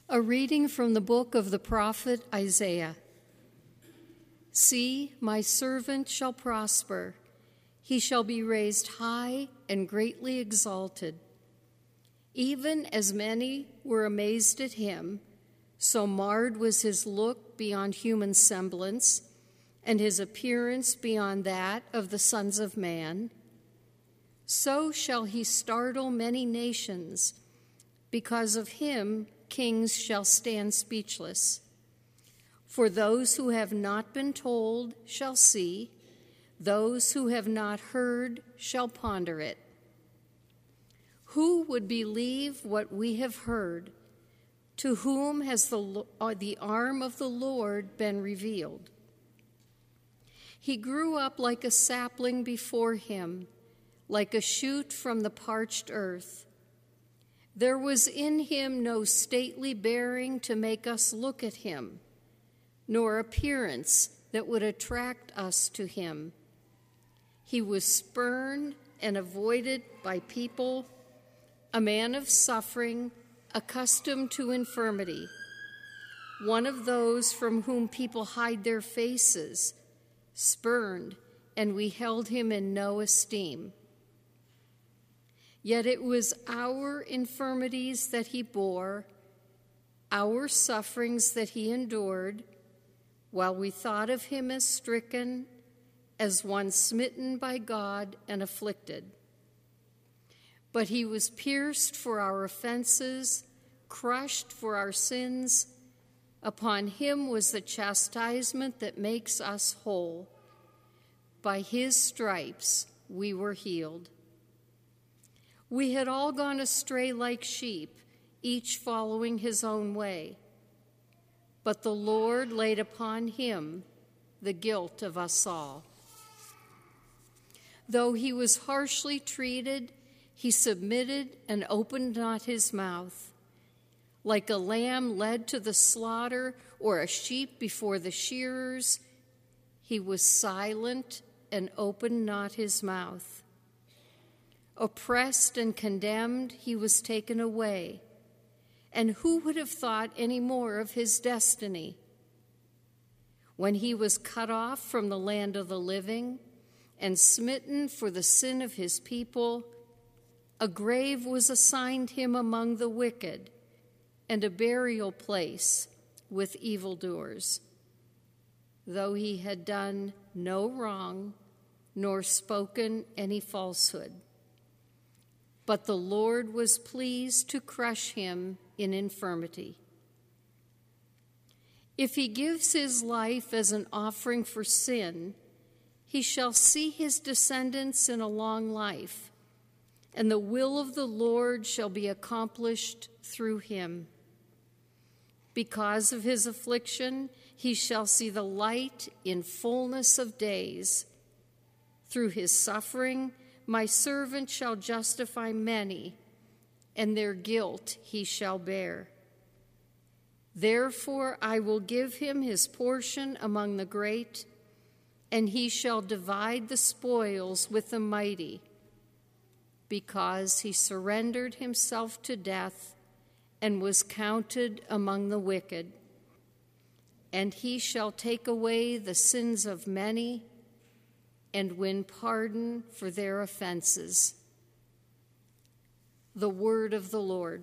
A reading from the book of the prophet Isaiah. See, my servant shall prosper. He shall be raised high and greatly exalted. Even as many were amazed at him, so marred was his look beyond human semblance, and his appearance beyond that of the sons of man. So shall he startle many nations. Because of him, kings shall stand speechless. For those who have not been told shall see, those who have not heard shall ponder it. Who would believe what we have heard? To whom has the arm of the Lord been revealed? He grew up like a sapling before him, like a shoot from the parched earth. There was in him no stately bearing to make us look at him, nor appearance that would attract us to him. He was spurned and avoided by people, a man of suffering, accustomed to infirmity, one of those from whom people hide their faces, spurned, and we held him in no esteem. Yet it was our infirmities that he bore, our sufferings that he endured, while we thought of him as stricken, as one smitten by God and afflicted. But he was pierced for our offenses, crushed for our sins. Upon him was the chastisement that makes us whole. By his stripes we were healed. We had all gone astray like sheep, each following his own way. But the Lord laid upon him the guilt of us all. Though he was harshly treated, he submitted and opened not his mouth. Like a lamb led to the slaughter or a sheep before the shearers, he was silent and opened not his mouth. Oppressed and condemned, he was taken away. And who would have thought any more of his destiny? When he was cut off from the land of the living and smitten for the sin of his people, a grave was assigned him among the wicked, and a burial place with evildoers. Though he had done no wrong, nor spoken any falsehood. But the Lord was pleased to crush him in infirmity. If he gives his life as an offering for sin, he shall see his descendants in a long life, and the will of the Lord shall be accomplished through him. Because of his affliction, he shall see the light in fullness of days. Through his suffering, my servant shall justify many, and their guilt he shall bear. Therefore I will give him his portion among the great, and he shall divide the spoils with the mighty, because he surrendered himself to death and was counted among the wicked. And he shall take away the sins of many and win pardon for their offenses. The word of the Lord.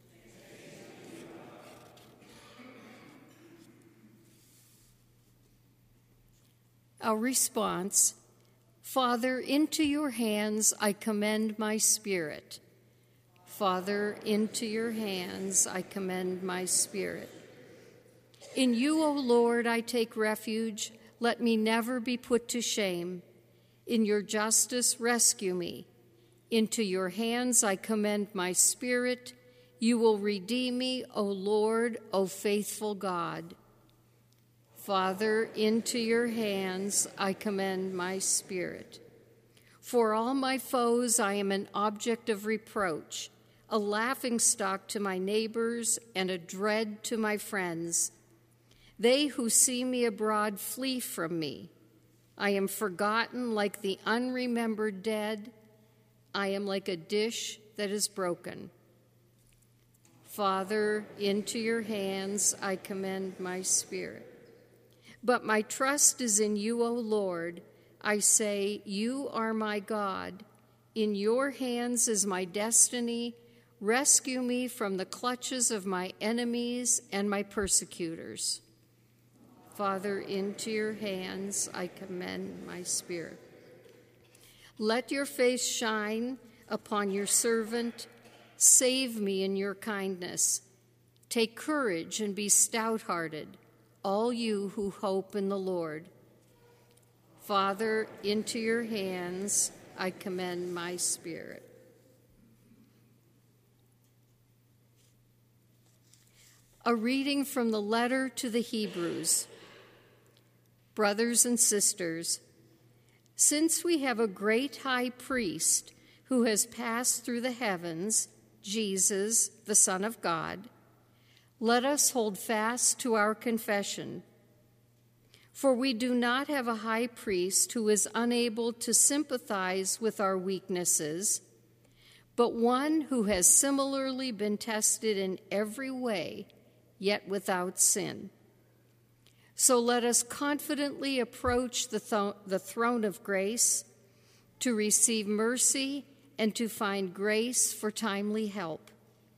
Our response: Father, into your hands I commend my spirit. Father, into your hands I commend my spirit. In you, O Lord, I take refuge. Let me never be put to shame. In your justice, rescue me. Into your hands I commend my spirit. You will redeem me, O Lord, O faithful God. Father, into your hands I commend my spirit. For all my foes I am an object of reproach, a laughingstock to my neighbors and a dread to my friends. They who see me abroad flee from me. I am forgotten like the unremembered dead. I am like a dish that is broken. Father, into your hands I commend my spirit. But my trust is in you, O Lord. I say, you are my God. In your hands is my destiny. Rescue me from the clutches of my enemies and my persecutors. Father, into your hands I commend my spirit. Let your face shine upon your servant. Save me in your kindness. Take courage and be stout-hearted, all you who hope in the Lord. Father, into your hands I commend my spirit. A reading from the letter to the Hebrews. Brothers and sisters, since we have a great high priest who has passed through the heavens, Jesus, the Son of God, let us hold fast to our confession. For we do not have a high priest who is unable to sympathize with our weaknesses, but one who has similarly been tested in every way, yet without sin. So let us confidently approach the throne of grace to receive mercy and to find grace for timely help.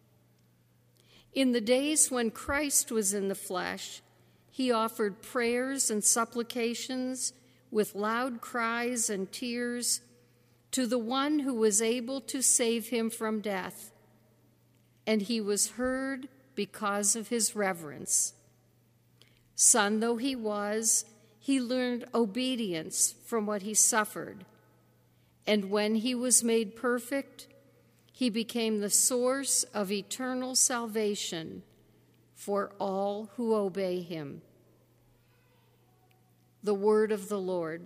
In the days when Christ was in the flesh, he offered prayers and supplications with loud cries and tears to the one who was able to save him from death, and he was heard because of his reverence. Son though he was, he learned obedience from what he suffered, and when he was made perfect, he became the source of eternal salvation for all who obey him. The word of the Lord.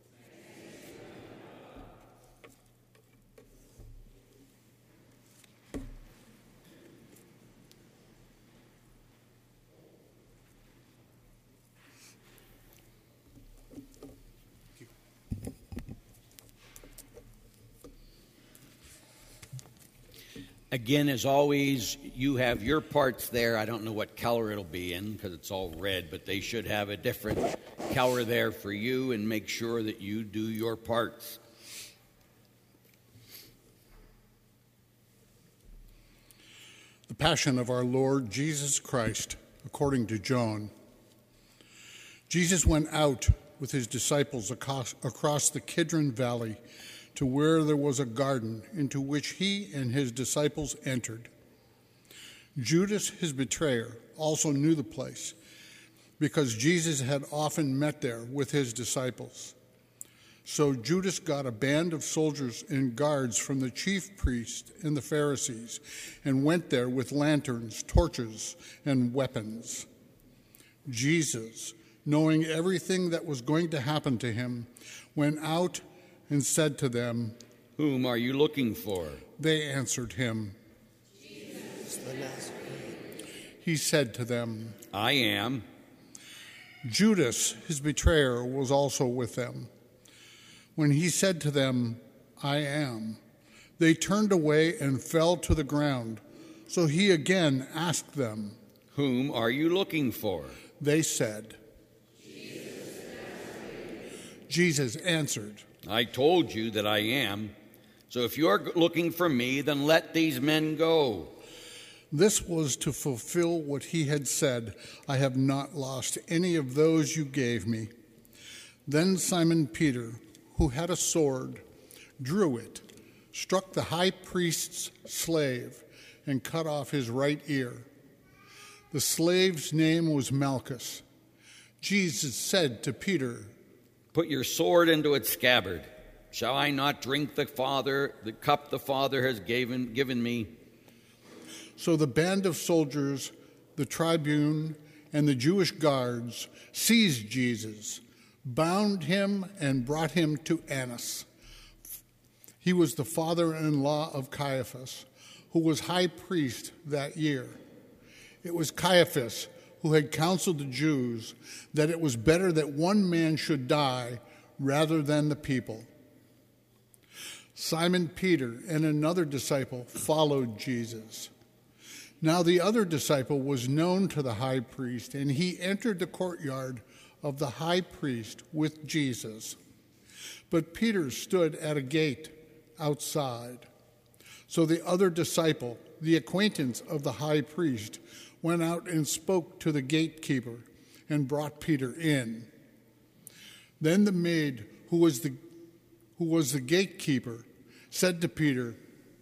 Again, as always, you have your parts there. I don't know what color it'll be in because it's all red, but they should have a different color there for you, and make sure that you do your parts. The Passion of our Lord Jesus Christ, according to John. Jesus went out with his disciples across the Kidron Valley to where there was a garden into which he and his disciples entered. Judas, his betrayer, also knew the place because Jesus had often met there with his disciples. So Judas got a band of soldiers and guards from the chief priests and the Pharisees and went there with lanterns, torches, and weapons. Jesus, knowing everything that was going to happen to him, went out and said to them, "Whom are you looking for?" They answered him, Jesus the Nazarene. He said to them, "I am." Judas, his betrayer, was also with them. When he said to them, "I am," they turned away and fell to the ground. So he again asked them, "Whom are you looking for?" They said, Jesus answered, "I told you that I am. So if you're looking for me, then let these men go." This was to fulfill what he had said, "I have not lost any of those you gave me." Then Simon Peter, who had a sword, drew it, struck the high priest's slave, and cut off his right ear. The slave's name was Malchus. Jesus said to Peter, "Put your sword into its scabbard. Shall I not drink the cup the Father has given me?" So the band of soldiers, the tribune, and the Jewish guards seized Jesus, bound him, and brought him to Annas. He was the father-in-law of Caiaphas, who was high priest that year. It was Caiaphas who had counseled the Jews that it was better that one man should die rather than the people. Simon Peter and another disciple followed Jesus. Now the other disciple was known to the high priest, and he entered the courtyard of the high priest with Jesus. But Peter stood at a gate outside. So the other disciple, the acquaintance of the high priest, went out and spoke to the gatekeeper and brought Peter in. Then the maid, who was the gatekeeper, said to Peter,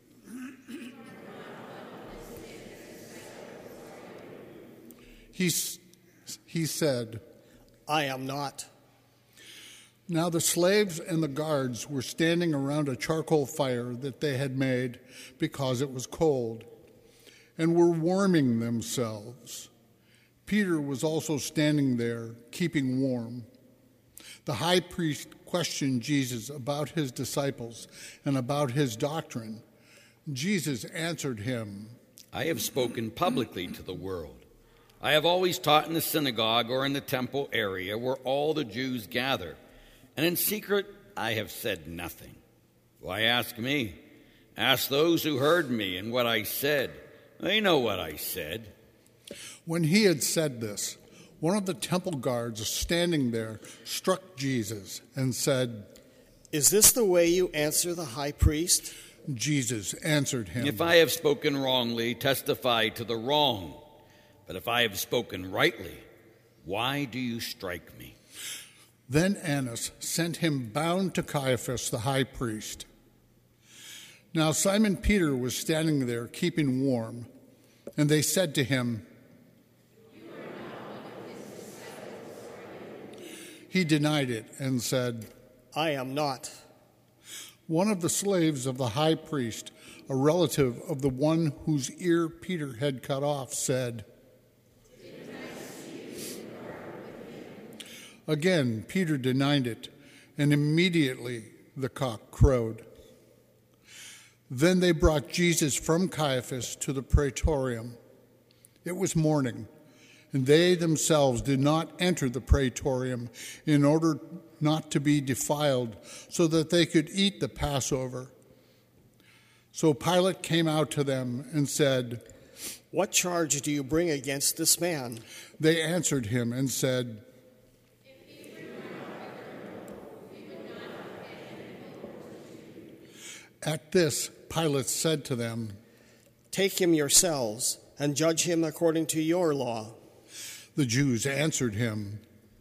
He said, I am not. Now the slaves and the guards were standing around a charcoal fire that they had made because it was cold, and were warming themselves. Peter was also standing there, keeping warm. The high priest questioned Jesus about his disciples and about his doctrine. Jesus answered him, I have spoken publicly to the world. I have always taught in the synagogue or in the temple area where all the Jews gather, and in secret I have said nothing. Why ask me? Ask those who heard me and what I said. They know what I said. When he had said this, one of the temple guards standing there struck Jesus and said, Is this the way you answer the high priest? Jesus answered him, If I have spoken wrongly, testify to the wrong. But if I have spoken rightly, why do you strike me? Then Annas sent him bound to Caiaphas the high priest. Now Simon Peter was standing there keeping warm, and they said to him, He denied it and said, I am not. One of the slaves of the high priest, a relative of the one whose ear Peter had cut off, said, Again, Peter denied it, and immediately the cock crowed. Then they brought Jesus from Caiaphas to the praetorium. It was morning, and they themselves did not enter the praetorium in order not to be defiled, so that they could eat the Passover. So Pilate came out to them and said, What charge do you bring against this man? They answered him and said, At this, Pilate said to them, Take him yourselves and judge him according to your law. The Jews answered him,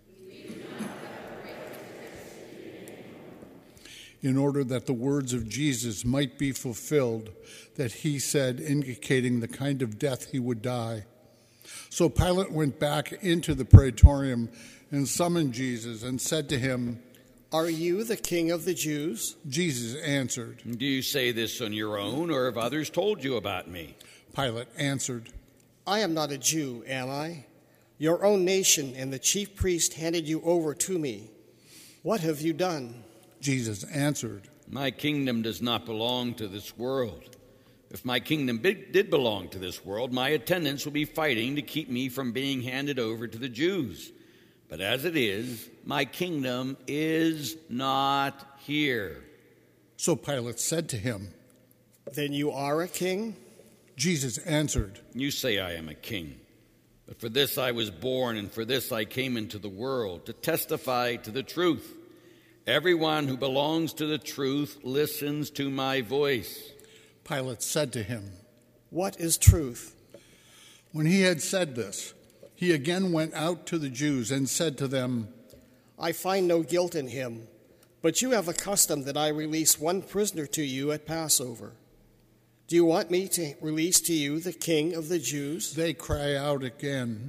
in order that the words of Jesus might be fulfilled, that he said, indicating the kind of death he would die. So Pilate went back into the praetorium and summoned Jesus and said to him, Are you the king of the Jews? Jesus answered, Do you say this on your own, or have others told you about me? Pilate answered, I am not a Jew, am I? Your own nation and the chief priest handed you over to me. What have you done? Jesus answered, My kingdom does not belong to this world. If my kingdom did belong to this world, my attendants would be fighting to keep me from being handed over to the Jews. But as it is, my kingdom is not here. So Pilate said to him, Then you are a king? Jesus answered, You say I am a king. But for this I was born, and for this I came into the world, to testify to the truth. Everyone who belongs to the truth listens to my voice. Pilate said to him, What is truth? When he had said this, he again went out to the Jews and said to them, I find no guilt in him, but you have a custom that I release one prisoner to you at Passover. Do you want me to release to you the king of the Jews? They cry out again.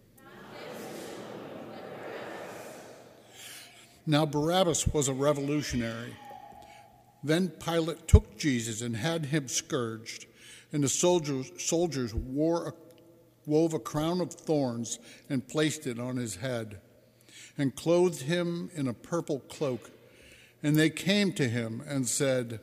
Now Barabbas was a revolutionary. Then Pilate took Jesus and had him scourged, and the soldiers wove a crown of thorns and placed it on his head, and clothed him in a purple cloak. And they came to him and said,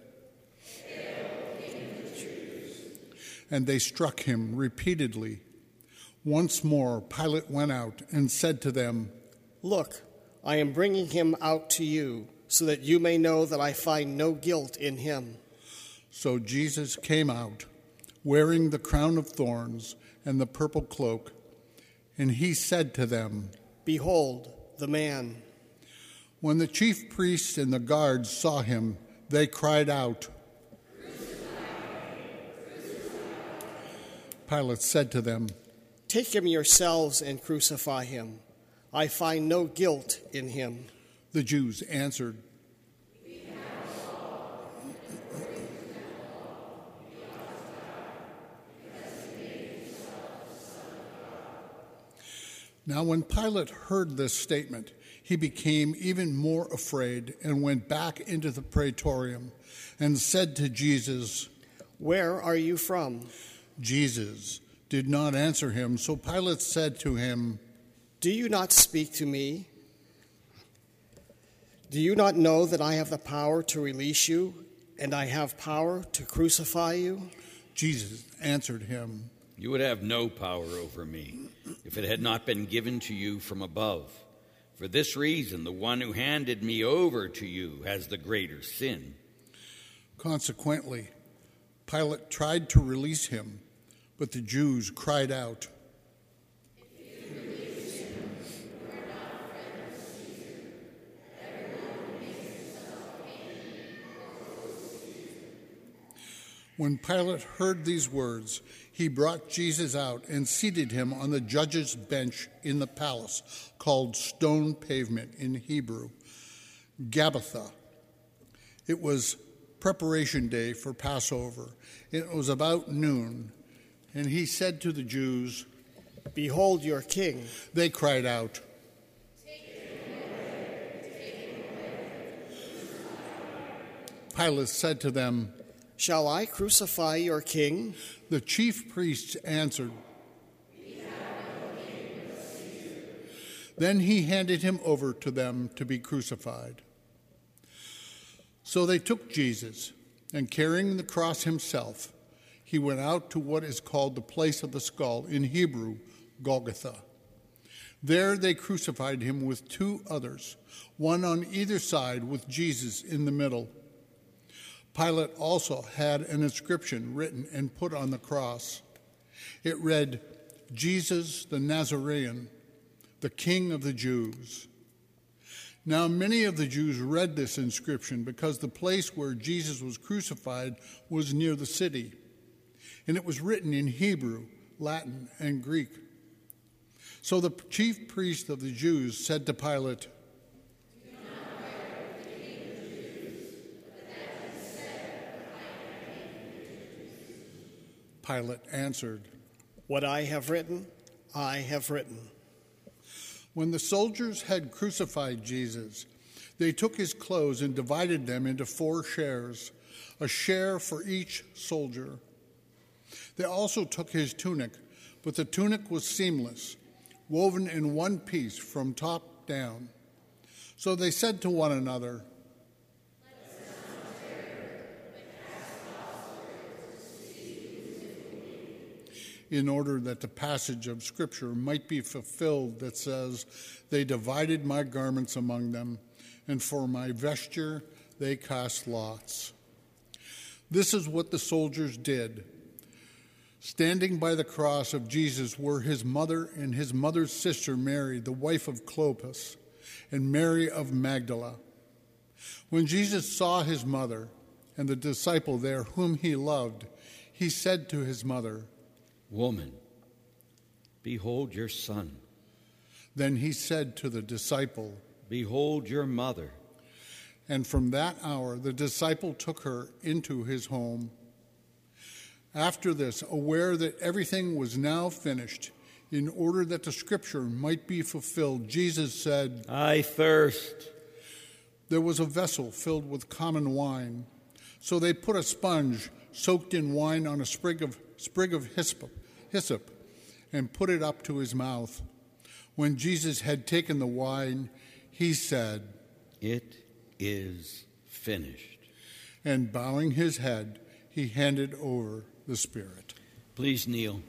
and they struck him repeatedly. Once more Pilate went out and said to them, Look, I am bringing him out to you, so that you may know that I find no guilt in him. So Jesus came out, wearing the crown of thorns and the purple cloak. And he said to them, "Behold, the man." When the chief priests and the guards saw him, they cried out. Pilate said to them, "Take him yourselves and crucify him. I find no guilt in him." The Jews answered, Now when Pilate heard this statement, he became even more afraid and went back into the praetorium and said to Jesus, "Where are you from?" Jesus did not answer him, so Pilate said to him, "Do you not speak to me? Do you not know that I have the power to release you, and I have power to crucify you?" Jesus answered him, You would have no power over me if it had not been given to you from above. For this reason, the one who handed me over to you has the greater sin. Consequently, Pilate tried to release him, but the Jews cried out, When Pilate heard these words, he brought Jesus out and seated him on the judge's bench in the palace, called Stone Pavement in Hebrew, Gabbatha. It was preparation day for Passover. It was about noon, and he said to the Jews, "Behold your king." They cried out, Pilate said to them, "Shall I crucify your king?" The chief priests answered. Then he handed him over to them to be crucified. So they took Jesus, and carrying the cross himself, he went out to what is called the place of the skull, in Hebrew, Golgotha. There they crucified him with two others, one on either side with Jesus in the middle. Pilate also had an inscription written and put on the cross. It read, "Jesus the Nazarene, the King of the Jews." Now many of the Jews read this inscription because the place where Jesus was crucified was near the city, and it was written in Hebrew, Latin, and Greek. So the chief priest of the Jews said to Pilate, Pilate answered, "What I have written, I have written." When the soldiers had crucified Jesus, they took his clothes and divided them into 4 shares, a share for each soldier. They also took his tunic, but the tunic was seamless, woven in one piece from top down. So they said to one another, in order that the passage of Scripture might be fulfilled that says, "They divided my garments among them, and for my vesture they cast lots." This is what the soldiers did. Standing by the cross of Jesus were his mother and his mother's sister Mary, the wife of Clopas, and Mary of Magdala. When Jesus saw his mother and the disciple there whom he loved, he said to his mother, Woman, behold your son. Then he said to the disciple, Behold your mother. And from that hour the disciple took her into his home. After this, aware that everything was now finished, in order that the Scripture might be fulfilled, Jesus said, I thirst. There was a vessel filled with common wine. So they put a sponge soaked in wine on a sprig of hyssop and put it up to his mouth. When Jesus had taken the wine, he said, It is finished. And bowing his head, he handed over the Spirit. Please kneel.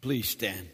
Please stand.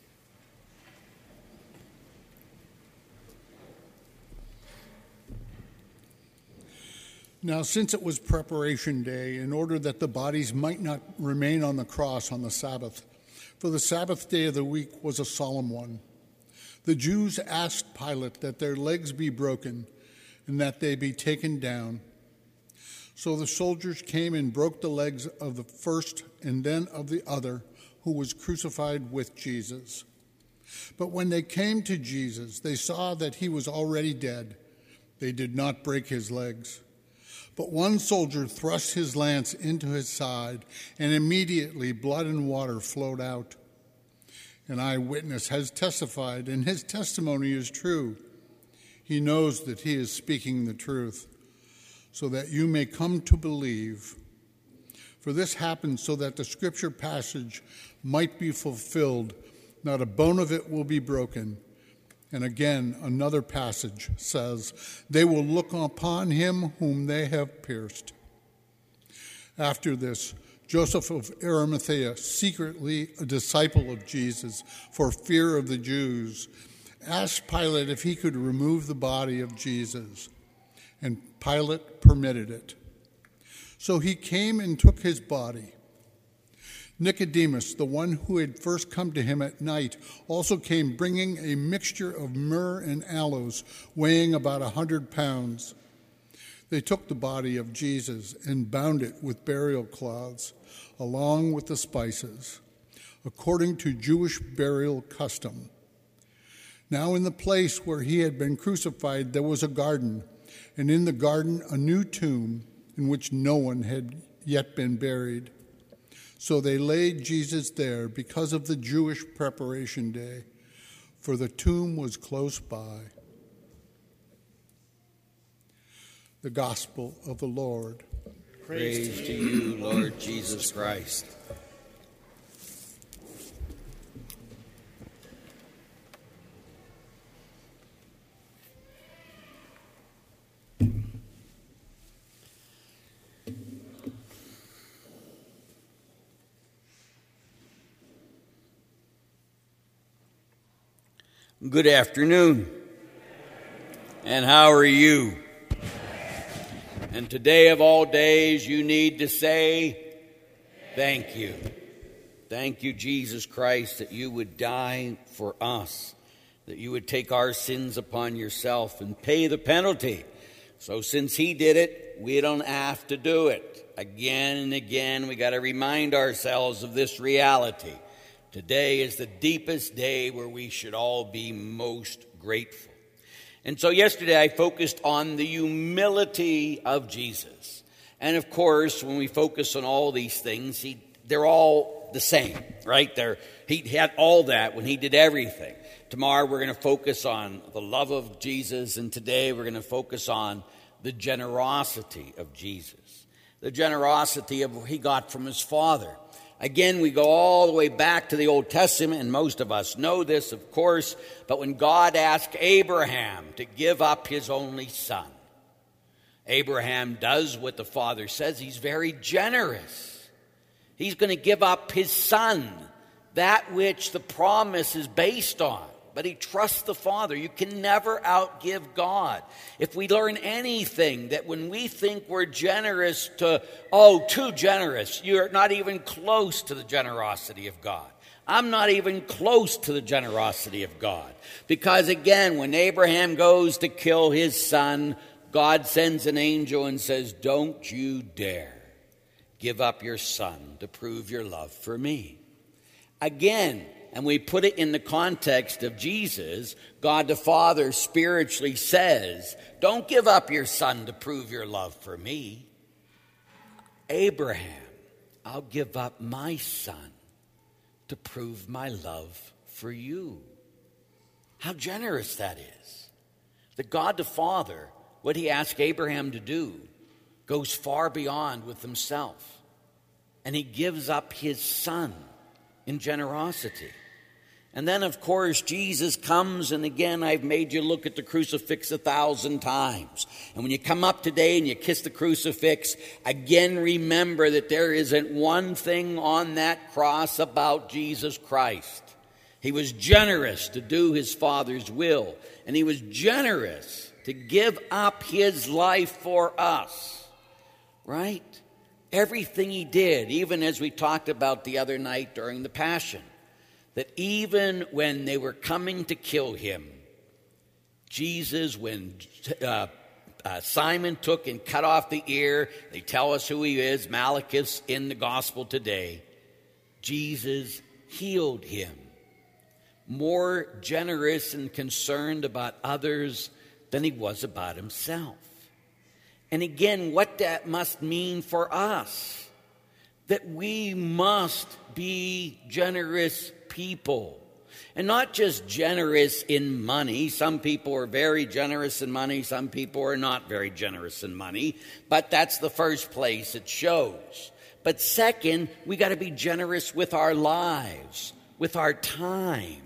Now, since it was preparation day, in order that the bodies might not remain on the cross on the Sabbath, for the Sabbath day of the week was a solemn one, the Jews asked Pilate that their legs be broken and that they be taken down. So the soldiers came and broke the legs of the first and then of the other who was crucified with Jesus. But when they came to Jesus, they saw that he was already dead. They did not break his legs. But one soldier thrust his lance into his side, and immediately blood and water flowed out. An eyewitness has testified, and his testimony is true. He knows that he is speaking the truth, so that you may come to believe. For this happened so that the scripture passage might be fulfilled, not a bone of it will be broken. And again, another passage says, they will look upon him whom they have pierced. After this, Joseph of Arimathea, secretly a disciple of Jesus for fear of the Jews, asked Pilate if he could remove the body of Jesus, and Pilate permitted it. So he came and took his body. Nicodemus, the one who had first come to him at night, also came bringing a mixture of myrrh and aloes, weighing about 100 pounds. They took the body of Jesus and bound it with burial cloths, along with the spices, according to Jewish burial custom. Now in the place where he had been crucified there was a garden, and in the garden a new tomb in which no one had yet been buried. So they laid Jesus there because of the Jewish preparation day, for the tomb was close by. The Gospel of the Lord. Praise to you, Lord Jesus Christ. Good afternoon. And how are you? And today of all days, you need to say, thank you. Thank you, Jesus Christ, that you would die for us, that you would take our sins upon yourself and pay the penalty. So since he did it, we don't have to do it. Again and again, we got to remind ourselves of this reality. Today is the deepest day where we should all be most grateful. And so yesterday I focused on the humility of Jesus. And of course, when we focus on all these things, they're all the same, right? He had all that when he did everything. Tomorrow we're going to focus on the love of Jesus, and today we're going to focus on the generosity of Jesus. The generosity of what he got from his Father. Again, we go all the way back to the Old Testament, and most of us know this, of course, but when God asked Abraham to give up his only son, Abraham does what the Father says. He's very generous. He's going to give up his son, that which the promise is based on. But he trusts the Father. You can never outgive God. If we learn anything, that when we think we're generous too generous, you're not even close to the generosity of God. I'm not even close to the generosity of God. Because again, when Abraham goes to kill his son, God sends an angel and says, don't you dare give up your son to prove your love for me. Again, and we put it in the context of Jesus, God the Father spiritually says, don't give up your son to prove your love for me. Abraham, I'll give up my son to prove my love for you. How generous that is. The God the Father, what he asked Abraham to do, goes far beyond with himself. And he gives up his son in generosity. And then, of course, Jesus comes, and again, I've made you look at the crucifix 1,000 times. And when you come up today and you kiss the crucifix, again, remember that there isn't one thing on that cross about Jesus Christ. He was generous to do his Father's will, and he was generous to give up his life for us, right? Everything he did, even as we talked about the other night during the Passion, that even when they were coming to kill him, Jesus, when Simon took and cut off the ear, they tell us who he is, Malachus in the gospel today, Jesus healed him. More generous and concerned about others than he was about himself. And again, what that must mean for us, that we must be generous people. And not just generous in money. Some people are very generous in money. Some people are not very generous in money. But that's the first place it shows. But second, we got to be generous with our lives, with our time.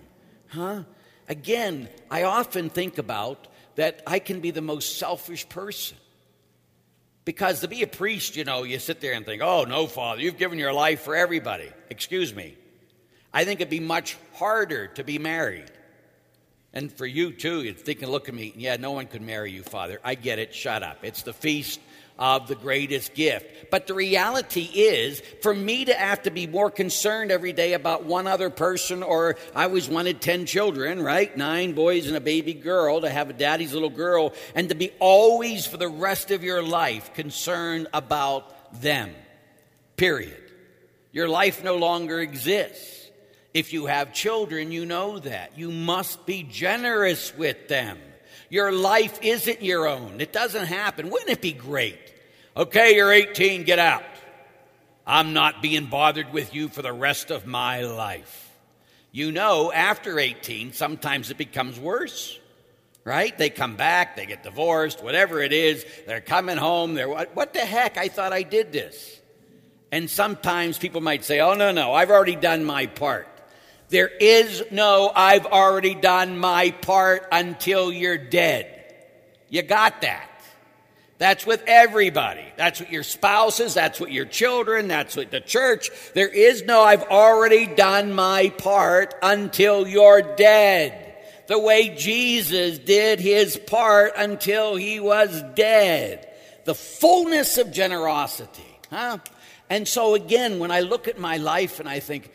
Again, I often think about that I can be the most selfish person. Because to be a priest, you sit there and think, oh, no, Father, you've given your life for everybody. Excuse me. I think it'd be much harder to be married. And for you, too, you're thinking, look at me. Yeah, no one could marry you, Father. I get it. Shut up. It's the feast of the greatest gift. But the reality is, for me to have to be more concerned every day about one other person, or I always wanted 10 children, right? 9 boys and a baby girl, to have a daddy's little girl, and to be always for the rest of your life concerned about them. Period. Your life no longer exists. If you have children, you know that. You must be generous with them. Your life isn't your own. It doesn't happen. Wouldn't it be great? Okay, you're 18, get out. I'm not being bothered with you for the rest of my life. After 18, sometimes it becomes worse, right? They come back, they get divorced, whatever it is. They're coming home. What the heck? I thought I did this. And sometimes people might say, oh, no, I've already done my part. There is no I've already done my part until you're dead. You got that. That's with everybody. That's with your spouses. That's with your children. That's with the church. There is no I've already done my part until you're dead. The way Jesus did his part until he was dead. The fullness of generosity. And so again, when I look at my life and I think,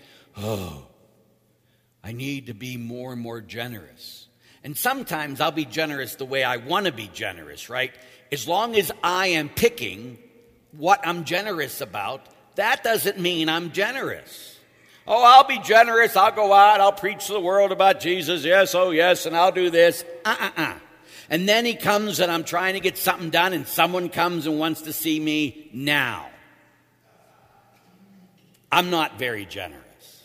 I need to be more and more generous. And sometimes I'll be generous the way I want to be generous, right? As long as I am picking what I'm generous about, that doesn't mean I'm generous. Oh, I'll be generous. I'll go out. I'll preach to the world about Jesus. Yes, oh yes, and I'll do this. And then he comes and I'm trying to get something done and someone comes and wants to see me now. I'm not very generous.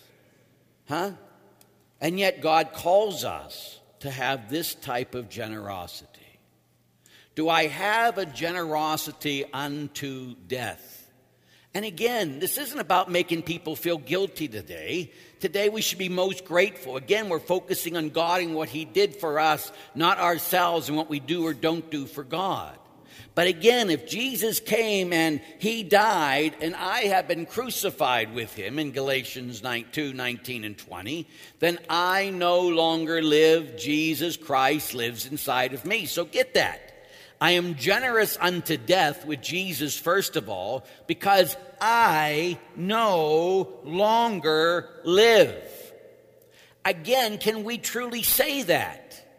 And yet God calls us to have this type of generosity. Do I have a generosity unto death? And again, this isn't about making people feel guilty today. Today we should be most grateful. Again, we're focusing on God and what he did for us, not ourselves and what we do or don't do for God. But again, if Jesus came and he died and I have been crucified with him in Galatians 2:19 and 20, then I no longer live. Jesus Christ lives inside of me. So get that. I am generous unto death with Jesus, first of all, because I no longer live. Again, can we truly say that?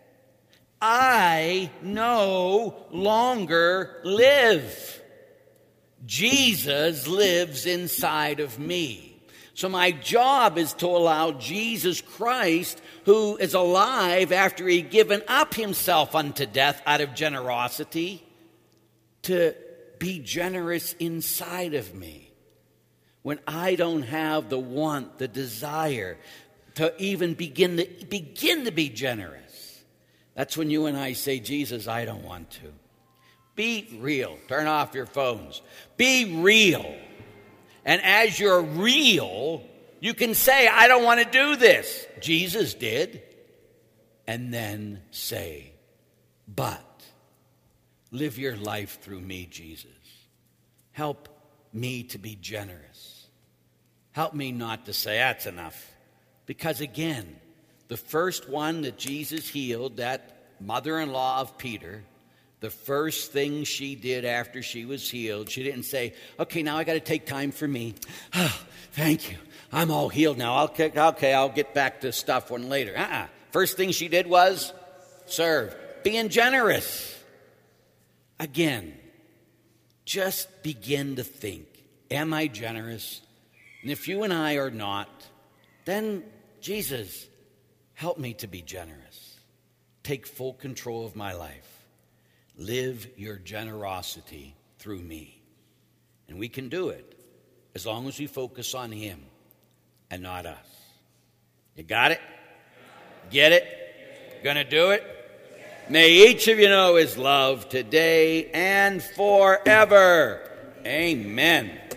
I no longer live. Jesus lives inside of me. So my job is to allow Jesus Christ, who is alive after he given up himself unto death out of generosity, to be generous inside of me. When I don't have the want, the desire to even begin to be generous. That's when you and I say, Jesus, I don't want to. Be real. Turn off your phones. Be real. And as you're real, You can say, I don't want to do this. Jesus did. And then say, but live your life through me, Jesus. Help me to be generous. Help me not to say, that's enough. Because again, the first one that Jesus healed, that mother-in-law of Peter, the first thing she did after she was healed, she didn't say, okay, now I got to take time for me. Oh, thank you. I'm all healed now. I'll get back to stuff one later. First thing she did was serve. Being generous. Again, just begin to think, am I generous? And if you and I are not, then Jesus, help me to be generous. Take full control of my life. Live your generosity through me. And we can do it as long as we focus on him and not us. You got it? Get it? Gonna do it? May each of you know his love today and forever. Amen.